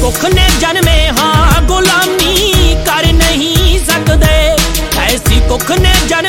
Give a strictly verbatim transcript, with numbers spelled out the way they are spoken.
कुख ने जन्मे हाँ गुलामी कर नहीं सकदे, ऐसी कुख ने जन्मे